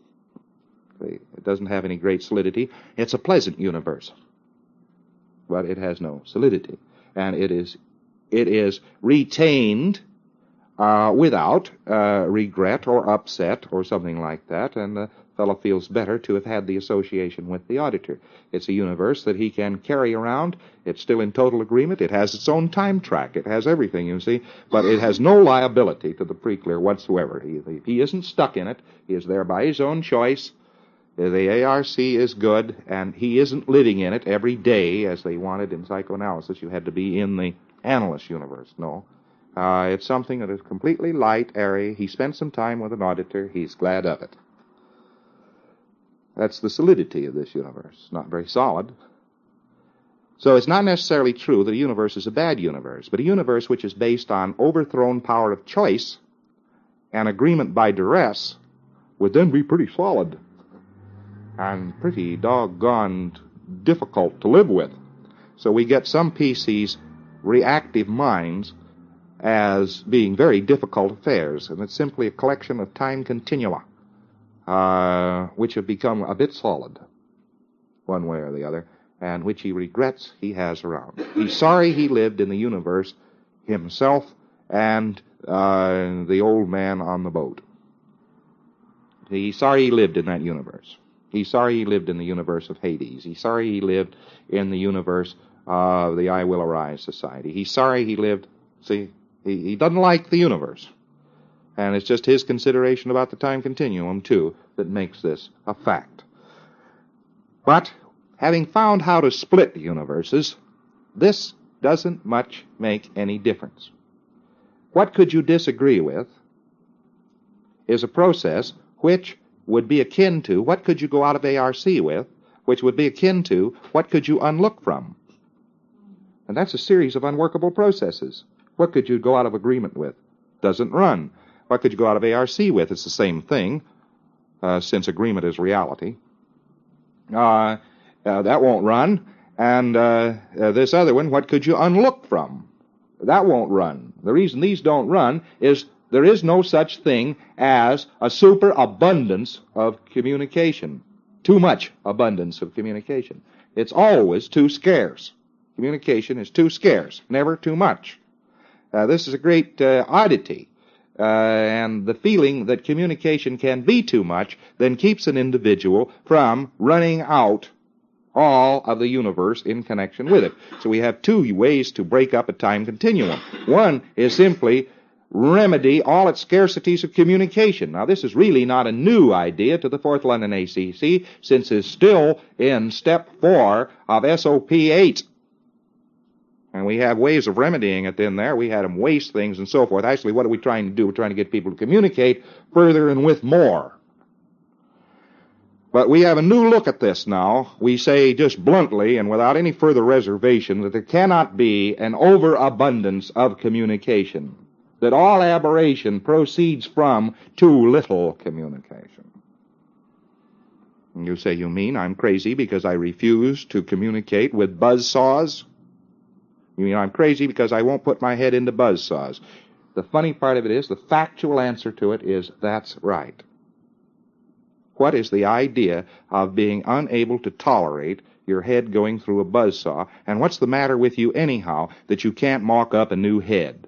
it doesn't have any great solidity. It's a pleasant universe, but it has no solidity. And it is it is retained uh, without uh, regret or upset or something like that, and the fellow feels better to have had the association with the auditor. It's a universe that he can carry around. It's still in total agreement. It has its own time track. It has everything, you see, but it has no liability to the pre-clear whatsoever. He, he isn't stuck in it. He is there by his own choice. The A R C is good, and he isn't living in it every day as they wanted in psychoanalysis. You had to be in the analyst universe. No. Uh, it's something that is completely light, airy. He spent some time with an auditor. He's glad of it. That's the solidity of this universe. Not very solid. So it's not necessarily true that a universe is a bad universe, but a universe which is based on overthrown power of choice and agreement by duress would then be pretty solid and pretty doggone difficult to live with. So we get some P C's reactive minds as being very difficult affairs, and it's simply a collection of time continua, uh, which have become a bit solid, one way or the other, and which he regrets he has around. He's sorry he lived in the universe himself and uh, the old man on the boat. He's sorry he lived in that universe. He's sorry he lived in the universe of Hades. He's sorry he lived in the universe of the I Will Arise Society. He's sorry he lived, see, he, he doesn't like the universe. And it's just his consideration about the time continuum, too, that makes this a fact. But, having found how to split universes, this doesn't much make any difference. What could you disagree with is a process which would be akin to, what could you go out of A R C with, which would be akin to, what could you unlook from? And that's a series of unworkable processes. What could you go out of agreement with? Doesn't run. What could you go out of A R C with? It's the same thing, uh, since agreement is reality. Uh, uh, that won't run. And uh, uh, this other one, what could you unlook from? That won't run. The reason these don't run is there is no such thing as a superabundance of communication. Too much abundance of communication. It's always too scarce. Communication is too scarce, never too much. Uh, this is a great uh, oddity. Uh, and the feeling that communication can be too much then keeps an individual from running out all of the universe in connection with it. So we have two ways to break up a time continuum. One is simply remedy all its scarcities of communication. Now, this is really not a new idea to the Fourth London A C C, since it's still in step four of S O P eight. And we have ways of remedying it in there. We had them waste things and so forth. Actually, what are we trying to do? We're trying to get people to communicate further and with more. But we have a new look at this now. We say just bluntly and without any further reservation that there cannot be an overabundance of communication, that all aberration proceeds from too little communication. And you say, you mean I'm crazy because I refuse to communicate with buzzsaws? You mean I'm crazy because I won't put my head into buzzsaws? The funny part of it is, the factual answer to it is, that's right. What is the idea of being unable to tolerate your head going through a buzzsaw? And what's the matter with you anyhow that you can't mock up a new head?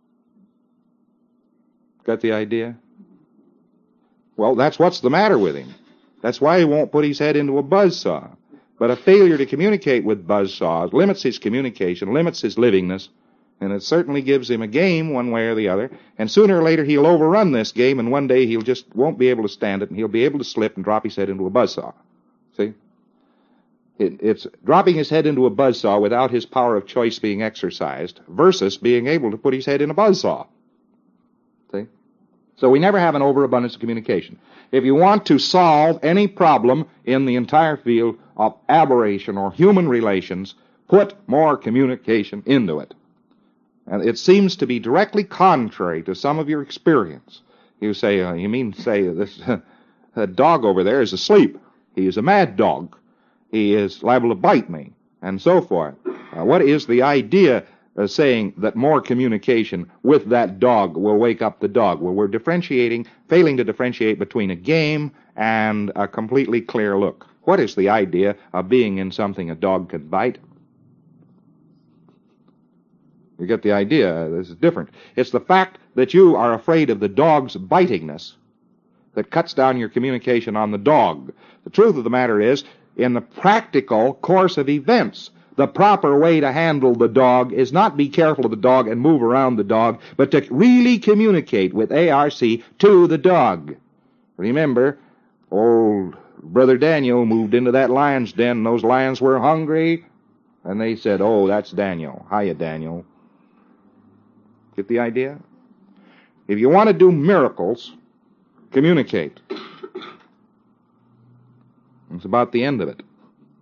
Got the idea? Well, that's what's the matter with him. That's why he won't put his head into a buzzsaw. But a failure to communicate with buzzsaws limits his communication, limits his livingness, and it certainly gives him a game one way or the other. And sooner or later he'll overrun this game, and one day he'll just won't be able to stand it, and he'll be able to slip and drop his head into a buzzsaw. See? It, it's dropping his head into a buzzsaw without his power of choice being exercised versus being able to put his head in a buzzsaw. See? So we never have an overabundance of communication. If you want to solve any problem in the entire field of aberration or human relations, put more communication into it. And it seems to be directly contrary to some of your experience. You say, uh, you mean say this uh, dog over there is asleep. He is a mad dog. He is liable to bite me, and so forth. Uh, what is the idea of saying that more communication with that dog will wake up the dog? Well, we're differentiating, failing to differentiate between a game and a completely clear look. What is the idea of being in something a dog can bite? You get the idea. This is different. It's the fact that you are afraid of the dog's bitingness that cuts down your communication on the dog. The truth of the matter is, in the practical course of events, the proper way to handle the dog is not be careful of the dog and move around the dog, but to really communicate with A R C to the dog. Remember, old Brother Daniel moved into that lion's den, and those lions were hungry, and they said, "Oh, that's Daniel. Hiya, Daniel." Get the idea? If you want to do miracles, communicate. It's about the end of it.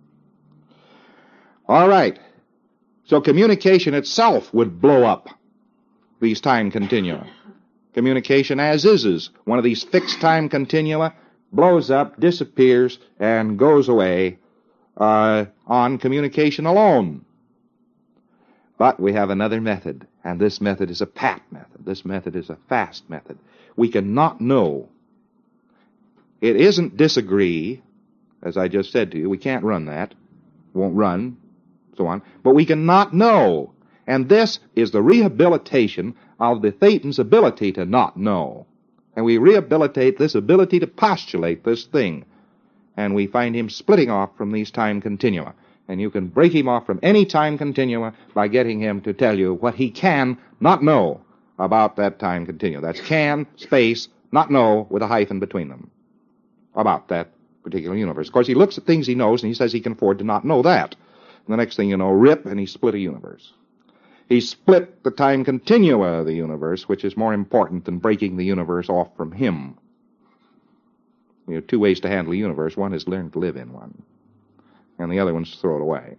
All right. So communication itself would blow up these time continua. Communication as is is one of these fixed time continua, blows up, disappears, and goes away uh, on communication alone. But we have another method, and this method is a pat method. This method is a fast method. We cannot know. It isn't disagree, as I just said to you. We can't run that. Won't run, so on. But we cannot know. And this is the rehabilitation of the Thetan's ability to not know. And we rehabilitate this ability to postulate this thing. And we find him splitting off from these time continua. And you can break him off from any time continua by getting him to tell you what he can not know about that time continua. That's can, space, not know, with a hyphen between them, about that particular universe. Of course, he looks at things he knows, and he says he can afford to not know that. And the next thing you know, rip, and he split a universe. He split the time continua of the universe, which is more important than breaking the universe off from him. You have two ways to handle a universe. One is learn to live in one, and the other one's to throw it away.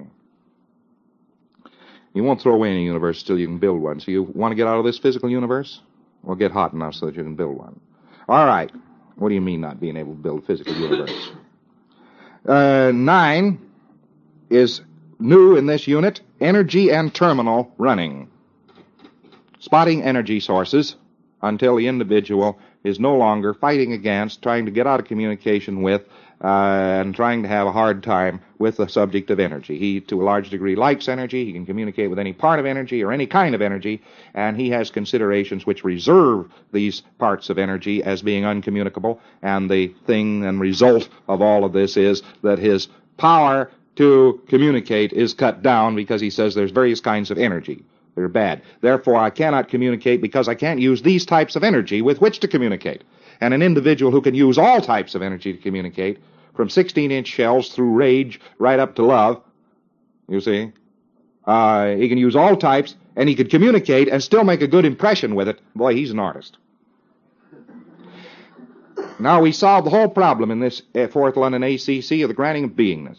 You won't throw away any universe till you can build one. So you want to get out of this physical universe? Well, get hot enough so that you can build one. All right. What do you mean not being able to build a physical universe? Uh, nine is new in this unit, energy and terminal running. Spotting energy sources until the individual is no longer fighting against, trying to get out of communication with, uh, and trying to have a hard time with the subject of energy. He, to a large degree, likes energy. He can communicate with any part of energy or any kind of energy, and he has considerations which reserve these parts of energy as being uncommunicable, and the thing and result of all of this is that his power to communicate is cut down because he says there's various kinds of energy. They're bad. Therefore, I cannot communicate because I can't use these types of energy with which to communicate. And an individual who can use all types of energy to communicate, from sixteen-inch shells through rage right up to love, you see, uh, he can use all types, and he could communicate and still make a good impression with it. Boy, he's an artist. Now, we solved the whole problem in this uh, Fourth London A C C of the granting of beingness.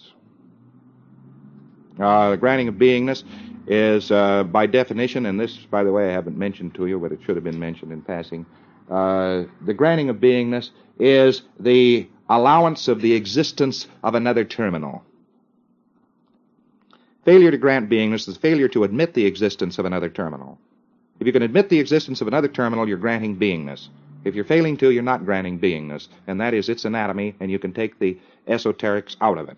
Uh, the granting of beingness is, uh, by definition, and this, by the way, I haven't mentioned to you, but it should have been mentioned in passing, uh, the granting of beingness is the allowance of the existence of another terminal. Failure to grant beingness is failure to admit the existence of another terminal. If you can admit the existence of another terminal, you're granting beingness. If you're failing to, you're not granting beingness, and that is its anatomy, and you can take the esoterics out of it.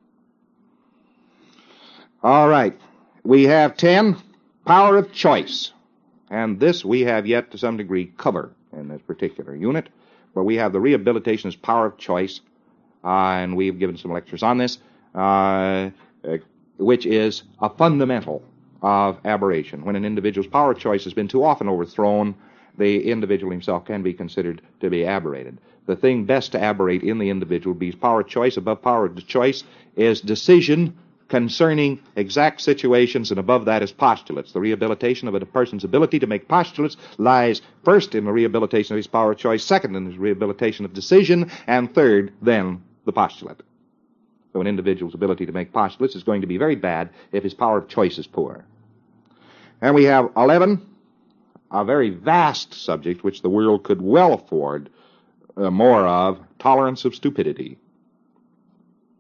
All right. We have ten, power of choice. And this we have yet to some degree cover in this particular unit. But we have the rehabilitation as power of choice, uh, and we've given some lectures on this, uh, which is a fundamental of aberration. When an individual's power of choice has been too often overthrown, the individual himself can be considered to be aberrated. The thing best to aberrate in the individual, be his power of choice. Above power of choice is decision concerning exact situations, and above that is postulates. The rehabilitation of a person's ability to make postulates lies first in the rehabilitation of his power of choice, second in his rehabilitation of decision, and third, then, the postulate. So an individual's ability to make postulates is going to be very bad if his power of choice is poor. And we have eleven, a very vast subject which the world could well afford uh, more of, tolerance of stupidity.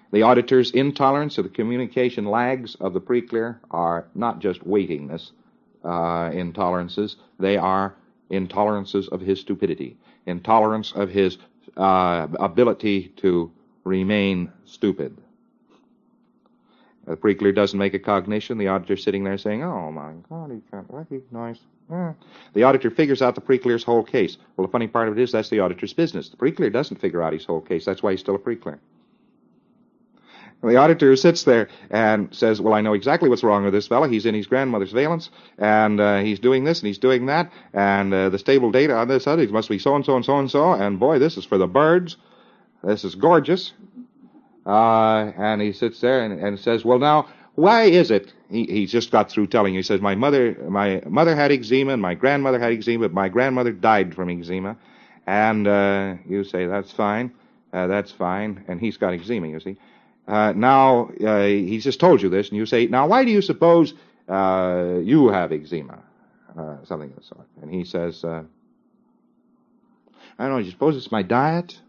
The auditor's intolerance of the communication lags of the preclear are not just weightingness uh, intolerances, they are intolerances of his stupidity, intolerance of his uh, ability to remain stupid. The preclear doesn't make a cognition. The auditor's sitting there saying, oh my God, he can't recognize. Eh. The auditor figures out the preclear's whole case. Well, the funny part of it is that's the auditor's business. The preclear doesn't figure out his whole case. That's why he's still a preclear. The auditor sits there and says, well, I know exactly what's wrong with this fellow. He's in his grandmother's valence, and uh, he's doing this and he's doing that, and uh, the stable data on this other must be so-and-so and so-and-so, and boy, this is for the birds. This is gorgeous. Uh, and he sits there and, and says, well, now, why is it? He, he just got through telling you. He says, my mother, my mother had eczema, and my grandmother had eczema, but my grandmother died from eczema. And uh, you say, that's fine, uh, that's fine, and he's got eczema, you see. Uh, now, uh, he's just told you this, and you say, now, why do you suppose uh, you have eczema? Uh, something of the sort. And he says, uh, I don't know, do you suppose it's my diet?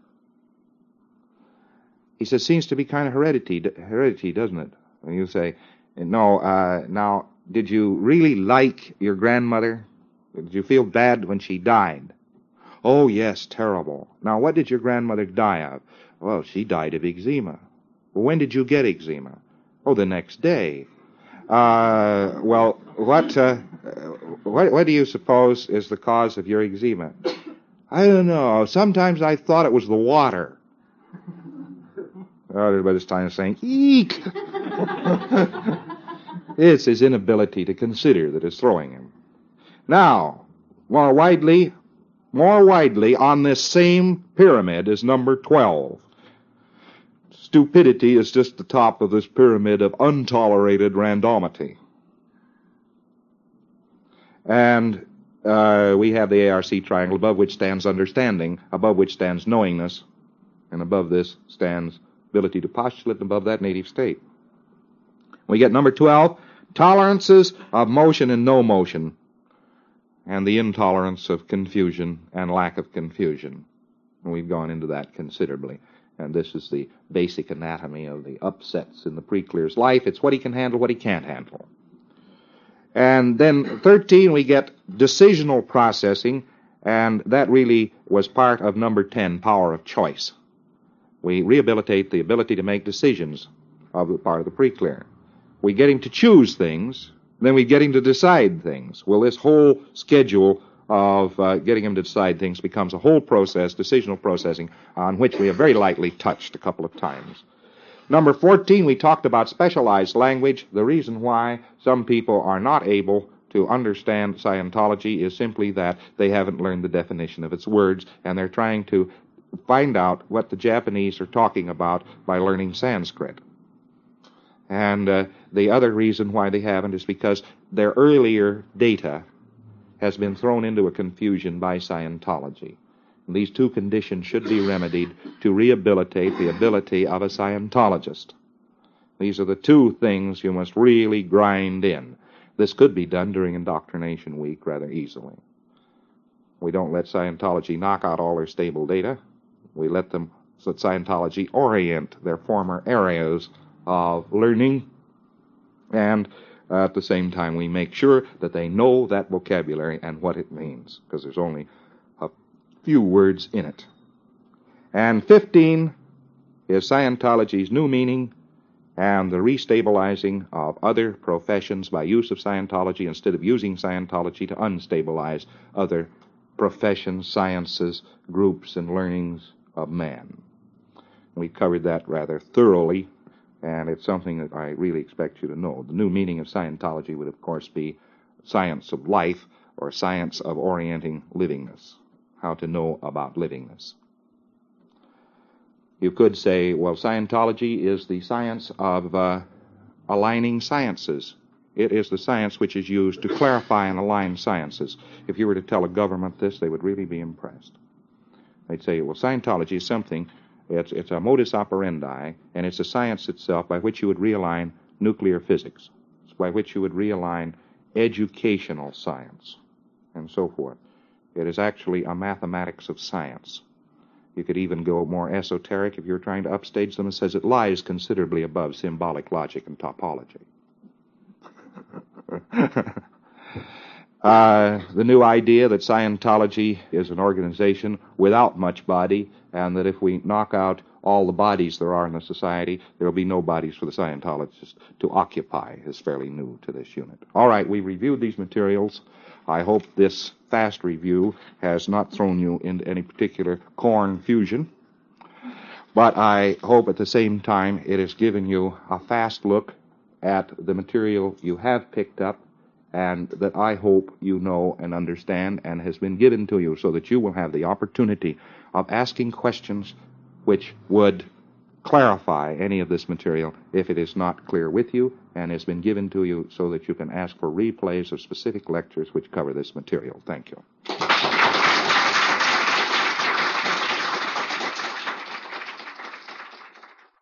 He says, seems to be kind of heredity, heredity, doesn't it? And you say, no, uh, now, did you really like your grandmother? Did you feel bad when she died? Oh, yes, terrible. Now, what did your grandmother die of? Well, she died of eczema. Well, when did you get eczema? Oh, the next day. Uh, well, what, uh, what, what do you suppose is the cause of your eczema? I don't know. Sometimes I thought it was the water. Everybody this time is saying, eek! It's his inability to consider that is throwing him. Now, more widely, more widely on this same pyramid is number twelve. Stupidity is just the top of this pyramid of untolerated randomity. And uh, we have the A R C triangle, above which stands understanding, above which stands knowingness, and above this stands ability to postulate, and above that native state. We get number twelve, tolerances of motion and no motion, and the intolerance of confusion and lack of confusion. And we've gone into that considerably. And this is the basic anatomy of the upsets in the preclear's life. It's what he can handle, what he can't handle. And then thirteen, we get decisional processing, and that really was part of number ten, power of choice. We rehabilitate the ability to make decisions of the part of the preclear. We get him to choose things, then we get him to decide things. Well, this whole schedule of uh, getting him to decide things becomes a whole process, decisional processing, on which we have very lightly touched a couple of times. Number fourteen, we talked about specialized language. The reason why some people are not able to understand Scientology is simply that they haven't learned the definition of its words, and they're trying to find out what the Japanese are talking about by learning Sanskrit. And uh, the other reason why they haven't is because their earlier data has been thrown into a confusion by Scientology. And these two conditions should be remedied to rehabilitate the ability of a Scientologist. These are the two things you must really grind in. This could be done during Indoctrination Week rather easily. We don't let Scientology knock out all their stable data. We let them, let Scientology orient their former areas of learning, and uh, at the same time we make sure that they know that vocabulary and what it means, because there's only a few words in it. And fifteen is Scientology's new meaning and the restabilizing of other professions by use of Scientology instead of using Scientology to unstabilize other professions, sciences, groups, and learnings of man. We covered that rather thoroughly, and it's something that I really expect you to know. The new meaning of Scientology would, of course, be science of life, or science of orienting livingness, how to know about livingness. You could say, well, Scientology is the science of uh, aligning sciences. It is the science which is used to clarify and align sciences. If you were to tell a government this, they would really be impressed. They'd say, well, Scientology is something, it's, it's a modus operandi, and it's a science itself by which you would realign nuclear physics, by which you would realign educational science, and so forth. It is actually a mathematics of science. You could even go more esoteric if you're trying to upstage them. It says it lies considerably above symbolic logic and topology. uh, the new idea that Scientology is an organization without much body, and that if we knock out all the bodies there are in the society, there will be no bodies for the Scientologists to occupy, is fairly new to this unit. All right, we reviewed these materials. I hope this fast review has not thrown you into any particular confusion, but I hope at the same time it has given you a fast look at the material you have picked up, and that I hope you know and understand and has been given to you, so that you will have the opportunity of asking questions which would clarify any of this material if it is not clear with you and has been given to you, so that you can ask for replays of specific lectures which cover this material. Thank you.